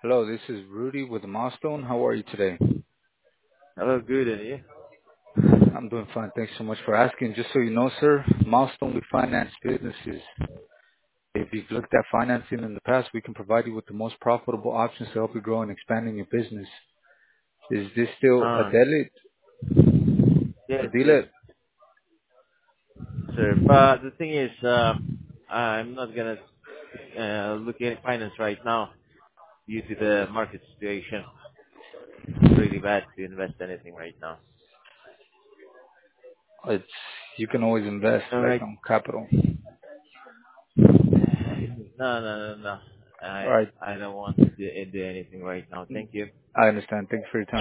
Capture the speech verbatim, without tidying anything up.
Hello, this is Rudy with Milestone. How are you today? Hello, good, and you? I'm doing fine. Thanks so much for asking. Just so you know, sir, Milestone, we finance businesses. If you've looked at financing in the past, we can provide you with the most profitable options to help you grow and expand in your business. Is this still a Uh, dealer? A yes, yes, dealer? sir. But the thing is, uh, I'm not gonna uh, look at finance right now due to the market situation. It's really bad to invest anything right now. It's, you can always invest All like right. on capital. No, no, no, no. All I right. I don't want to do, do anything right now. Thank you. I understand. Thanks for your time.